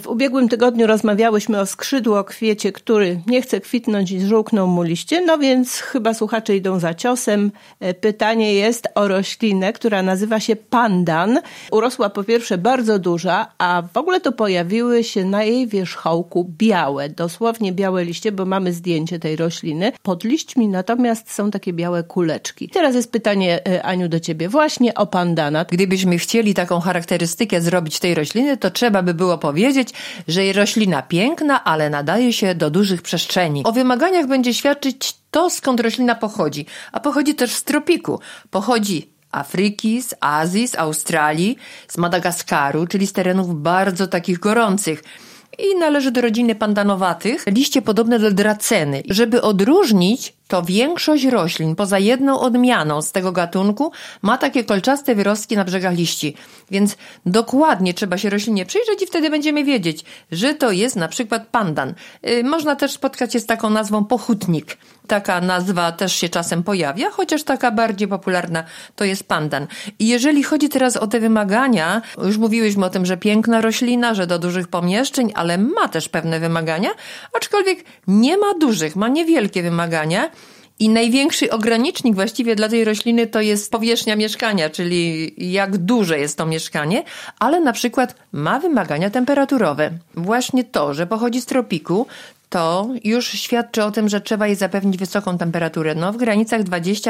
W ubiegłym tygodniu rozmawiałyśmy o skrzydłokwiecie, który nie chce kwitnąć i żółkną mu liście, no więc chyba słuchacze idą za ciosem. Pytanie jest o roślinę, która nazywa się pandan. Urosła po pierwsze bardzo duża, a w ogóle to pojawiły się na jej wierzchołku białe, dosłownie białe liście, bo mamy zdjęcie tej rośliny. Pod liśćmi natomiast są takie białe kuleczki. Teraz jest pytanie, Aniu, do ciebie właśnie o pandana. Gdybyśmy chcieli taką charakterystykę zrobić tej rośliny, to trzeba by było powiedzieć, że roślina piękna, ale nadaje się do dużych przestrzeni. O wymaganiach będzie świadczyć to, skąd roślina pochodzi. A pochodzi też z tropiku. Pochodzi Afryki, z Azji, z Australii, z Madagaskaru, czyli z terenów bardzo takich gorących. I należy do rodziny pandanowatych, liście podobne do draceny. Żeby odróżnić, to większość roślin, poza jedną odmianą z tego gatunku, ma takie kolczaste wyrostki na brzegach liści. Więc dokładnie trzeba się roślinie przyjrzeć i wtedy będziemy wiedzieć, że to jest na przykład pandan. Można też spotkać się z taką nazwą pochutnik. Taka nazwa też się czasem pojawia, chociaż taka bardziej popularna to jest pandan. I jeżeli chodzi teraz o te wymagania, już mówiłyśmy o tym, że piękna roślina, że do dużych pomieszczeń, ale ma też pewne wymagania, aczkolwiek nie ma dużych, ma niewielkie wymagania. I największy ogranicznik właściwie dla tej rośliny to jest powierzchnia mieszkania, czyli jak duże jest to mieszkanie, ale na przykład ma wymagania temperaturowe. Właśnie to, że pochodzi z tropiku, to już świadczy o tym, że trzeba jej zapewnić wysoką temperaturę. No w granicach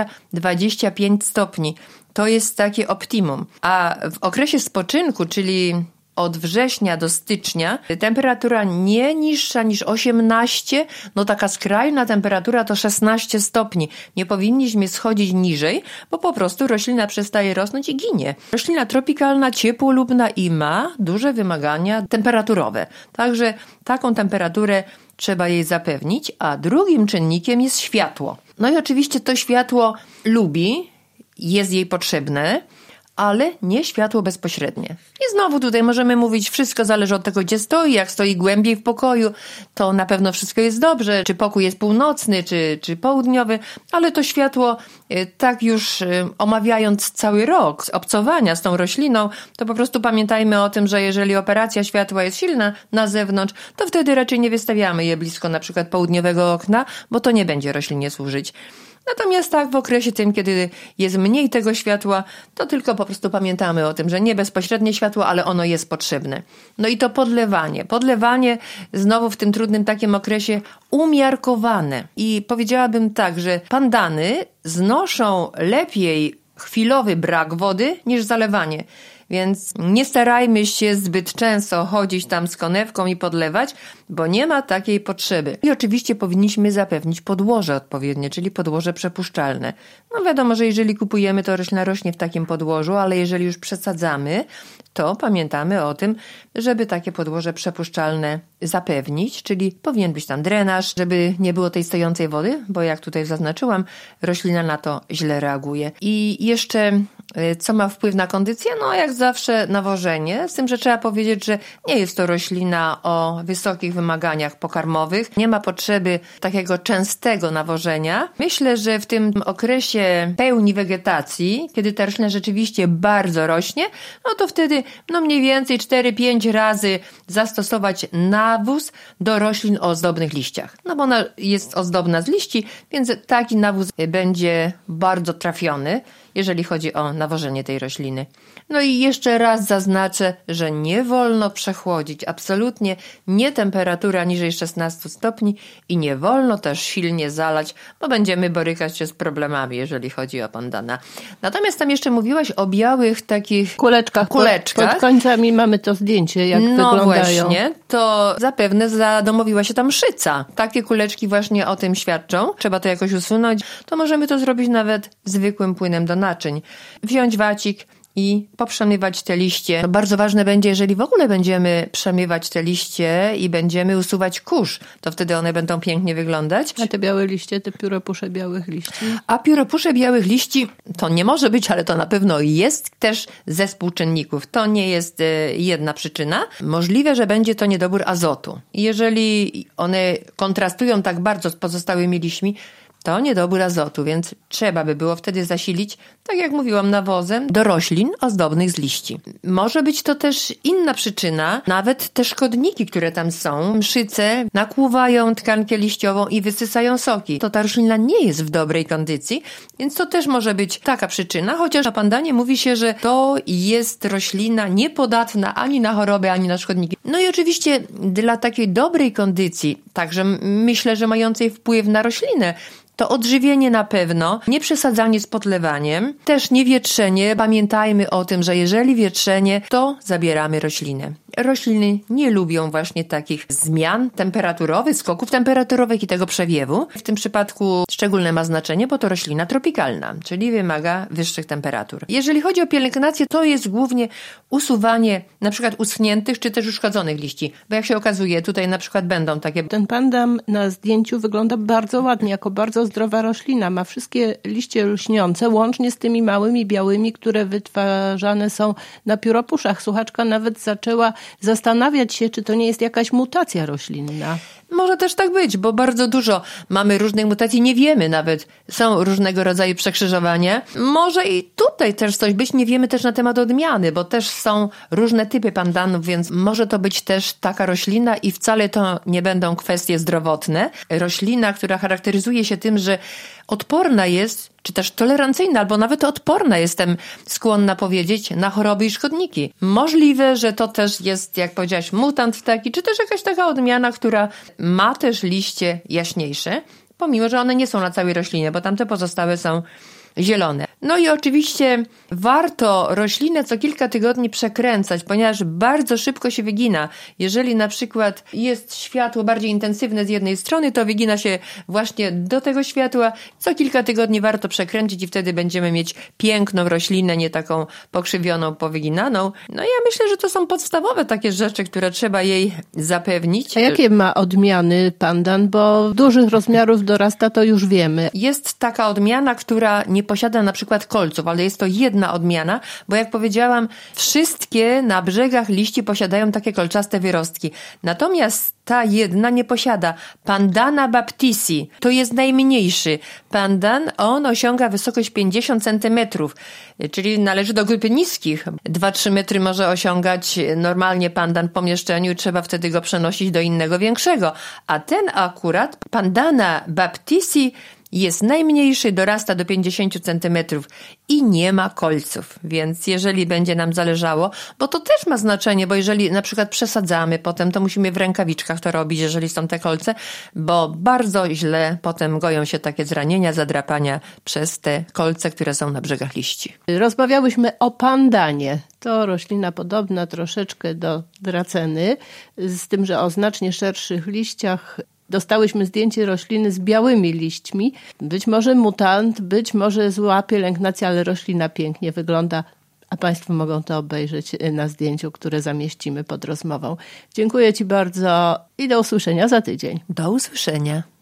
20-25 stopni. To jest takie optimum. A w okresie spoczynku, czyli od września do stycznia, temperatura nie niższa niż 18, no taka skrajna temperatura to 16 stopni. Nie powinniśmy schodzić niżej, bo po prostu roślina przestaje rosnąć i ginie. Roślina tropikalna, ciepłolubna i ma duże wymagania temperaturowe. Także taką temperaturę trzeba jej zapewnić, a drugim czynnikiem jest światło. No i oczywiście to światło lubi, jest jej potrzebne, ale nie światło bezpośrednie. I znowu tutaj możemy mówić, wszystko zależy od tego, gdzie stoi. Jak stoi głębiej w pokoju, to na pewno wszystko jest dobrze. Czy pokój jest północny, czy południowy, ale to światło, tak już omawiając cały rok obcowania z tą rośliną, to po prostu pamiętajmy o tym, że jeżeli operacja światła jest silna na zewnątrz, to wtedy raczej nie wystawiamy je blisko na przykład południowego okna, bo to nie będzie roślinie służyć. Natomiast tak w okresie tym, kiedy jest mniej tego światła, to tylko po prostu pamiętamy o tym, że nie bezpośrednie światło, ale ono jest potrzebne. No i to podlewanie. Podlewanie znowu w tym trudnym takim okresie umiarkowane. I powiedziałabym tak, że pandany znoszą lepiej chwilowy brak wody niż zalewanie. Więc nie starajmy się zbyt często chodzić tam z konewką i podlewać, bo nie ma takiej potrzeby. I oczywiście powinniśmy zapewnić podłoże odpowiednie, czyli podłoże przepuszczalne. No wiadomo, że jeżeli kupujemy, to roślina rośnie w takim podłożu, ale jeżeli już przesadzamy, to pamiętamy o tym, żeby takie podłoże przepuszczalne zapewnić, czyli powinien być tam drenaż, żeby nie było tej stojącej wody, bo jak tutaj zaznaczyłam, roślina na to źle reaguje. I jeszcze co ma wpływ na kondycję? No jak zawsze nawożenie, z tym, że trzeba powiedzieć, że nie jest to roślina o wysokich wymaganiach pokarmowych, nie ma potrzeby takiego częstego nawożenia. Myślę, że w tym okresie pełni wegetacji, kiedy ta roślina rzeczywiście bardzo rośnie, no to wtedy mniej więcej 4-5 razy zastosować nawóz do roślin o ozdobnych liściach. No bo ona jest ozdobna z liści, więc taki nawóz będzie bardzo trafiony, jeżeli chodzi o nawożenie tej rośliny. No i jeszcze raz zaznaczę, że nie wolno przechłodzić, absolutnie nie temperatura niżej 16 stopni i nie wolno też silnie zalać, bo będziemy borykać się z problemami, jeżeli chodzi o pandana. Natomiast tam jeszcze mówiłaś o białych takich kuleczkach. Pod końcami mamy to zdjęcie, jak wyglądają. No właśnie, to zapewne zadomowiła się tam szyca. Takie kuleczki właśnie o tym świadczą. Trzeba to jakoś usunąć. To możemy to zrobić nawet zwykłym płynem do naczyń. Wziąć wacik i poprzemywać te liście. Bardzo ważne będzie, jeżeli w ogóle będziemy przemywać te liście i będziemy usuwać kurz, to wtedy one będą pięknie wyglądać. A te białe liście, te pióropusze białych liści? A pióropusze białych liści to nie może być, ale to na pewno jest też zespół czynników. To nie jest jedna przyczyna. Możliwe, że będzie to niedobór azotu. Jeżeli one kontrastują tak bardzo z pozostałymi liśćmi, to niedobór azotu, więc trzeba by było wtedy zasilić tak jak mówiłam, nawozem do roślin ozdobnych z liści. Może być to też inna przyczyna, nawet te szkodniki, które tam są, mszyce nakłuwają tkankę liściową i wysysają soki. To ta roślina nie jest w dobrej kondycji, więc to też może być taka przyczyna, chociaż na pandanie mówi się, że to jest roślina niepodatna ani na choroby, ani na szkodniki. No i oczywiście dla takiej dobrej kondycji, także myślę, że mającej wpływ na roślinę, to odżywienie na pewno, nie przesadzanie z podlewaniem, też nie wietrzenie. Pamiętajmy o tym, że jeżeli wietrzenie, to zabieramy roślinę. Rośliny nie lubią właśnie takich zmian temperaturowych, skoków temperaturowych i tego przewiewu. W tym przypadku szczególne ma znaczenie, bo to roślina tropikalna, czyli wymaga wyższych temperatur. Jeżeli chodzi o pielęgnację, to jest głównie usuwanie na przykład uschniętych czy też uszkodzonych liści, bo jak się okazuje, tutaj na przykład będą takie... Ten pandan na zdjęciu wygląda bardzo ładnie, jako bardzo zdrowa roślina. Ma wszystkie liście lśniące, łącznie z tymi małymi białymi, które wytwarzane są na pióropuszach. Słuchaczka nawet zaczęła zastanawiać się, czy to nie jest jakaś mutacja roślinna. Może też tak być, bo bardzo dużo mamy różnych mutacji, nie wiemy nawet, są różnego rodzaju przekrzyżowania. Może i tutaj też coś być, nie wiemy też na temat odmiany, bo też są różne typy pandanów, więc może to być też taka roślina i wcale to nie będą kwestie zdrowotne. Roślina, która charakteryzuje się tym, że odporna jest, czy też tolerancyjna, albo nawet odporna, jestem skłonna powiedzieć, na choroby i szkodniki. Możliwe, że to też jest, jak powiedziałaś, mutant taki, czy też jakaś taka odmiana, która ma też liście jaśniejsze, pomimo, że one nie są na całej roślinie, bo tamte pozostałe są zielone. No i oczywiście warto roślinę co kilka tygodni przekręcać, ponieważ bardzo szybko się wygina. Jeżeli na przykład jest światło bardziej intensywne z jednej strony, to wygina się właśnie do tego światła. Co kilka tygodni warto przekręcić i wtedy będziemy mieć piękną roślinę, nie taką pokrzywioną, powyginaną. No ja myślę, że to są podstawowe takie rzeczy, które trzeba jej zapewnić. A jakie ma odmiany pandan? Bo dużych rozmiarów dorasta, to już wiemy. Jest taka odmiana, która nie posiada na przykład kolców, ale jest to jedna odmiana, bo jak powiedziałam, wszystkie na brzegach liści posiadają takie kolczaste wyrostki. Natomiast ta jedna nie posiada. Pandana baptisi to jest najmniejszy pandan. On osiąga wysokość 50 cm, czyli należy do grupy niskich. 2-3 metry może osiągać normalnie pandan po mieszczeniu i trzeba wtedy go przenosić do innego większego. A ten akurat, Pandana baptisi, jest najmniejszy, dorasta do 50 cm i nie ma kolców, więc jeżeli będzie nam zależało, bo to też ma znaczenie, bo jeżeli na przykład przesadzamy potem, to musimy w rękawiczkach to robić, jeżeli są te kolce, bo bardzo źle potem goją się takie zranienia, zadrapania przez te kolce, które są na brzegach liści. Rozmawiałyśmy o pandanie. To roślina podobna troszeczkę do draceny, z tym, że o znacznie szerszych liściach. Dostałyśmy zdjęcie rośliny z białymi liśćmi. Być może mutant, być może zła pielęgnacja, ale roślina pięknie wygląda, a Państwo mogą to obejrzeć na zdjęciu, które zamieścimy pod rozmową. Dziękuję Ci bardzo i do usłyszenia za tydzień. Do usłyszenia.